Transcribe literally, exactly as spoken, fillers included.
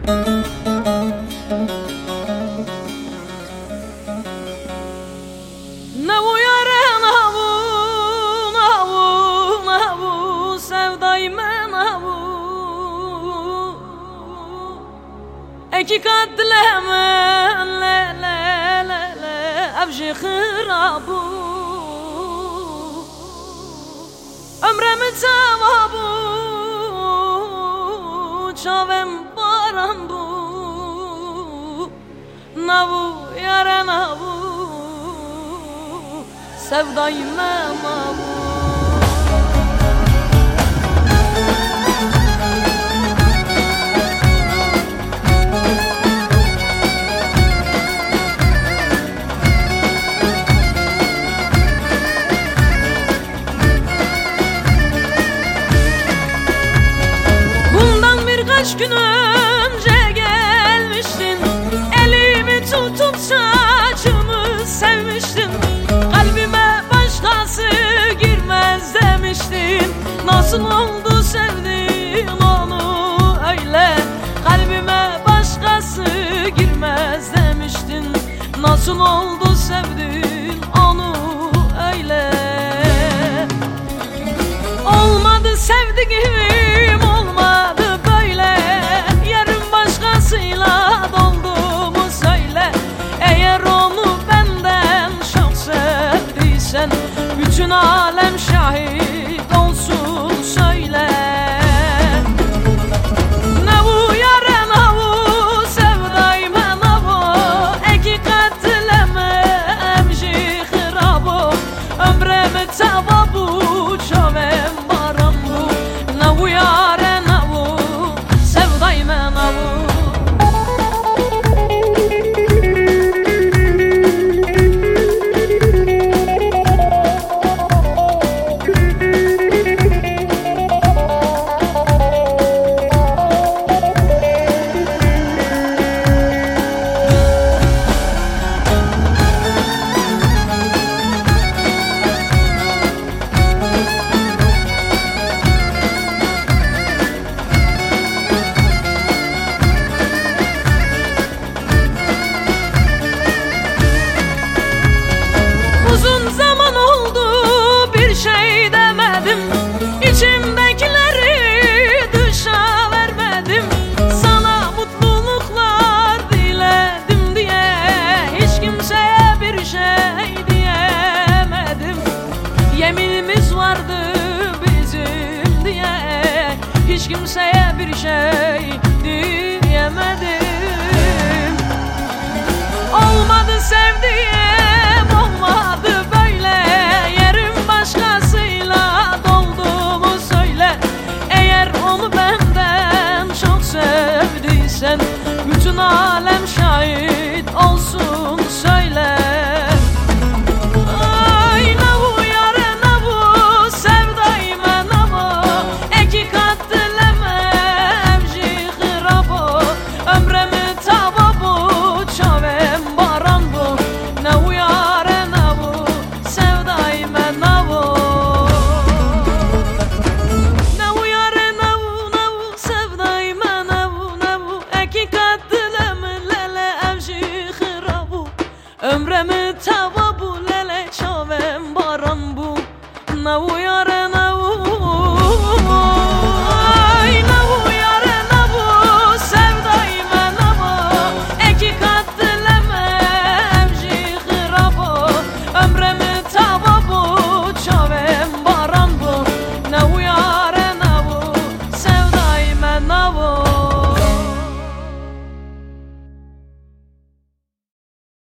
Ne bu yare ne bu, ne bu, ne bu sevdayme ne bu. Eki katleme le le le le evji khirabu. Ömremi tavabu çavem barandu. Ne bu yare ne bu sevdayme ne bu. Kaç gün önce gelmiştin, elimi tutup saçımı sevmiştin. Kalbime başkası girmez demiştin. Nasıl oldu sevdin onu öyle? Kalbime başkası girmez demiştin. Nasıl oldu sevdin onu öyle? Olmadı sevdiğim, olmadı böyle. Yerim başkasıyla dolduğumu söyle. Eğer onu benden çok sevdiysen, bütün alem şahit olsun söyle. Ne bu yare ne bu sevdayme ne bu. Eki katleme emji khirabu. Ömremi tavabu çavem barandu. Ne bu yare ne bu sevdayme ne bu. Uzun zaman oldu bir şey demedim. İçimdekileri dışa vermedim. Sana mutluluklar diledim diye hiç kimseye bir şey diyemedim. Yeminimiz vardı bizim diye hiç kimseye bir şey diyemedim. Olmadı sevdiğim, olmadı böyle. Yerim başkasıyla dolduğumu söyle. Eğer onu benden çok sevdiysen, bütün alem şahit olsun